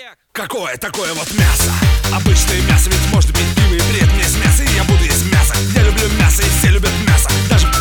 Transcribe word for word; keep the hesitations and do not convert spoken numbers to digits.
Какое такое вот мясо? Обычное мясо, ведь может быть пиво и бред. Мне с мяса, и я буду есть мясо. Я люблю мясо, и все любят мясо. Даже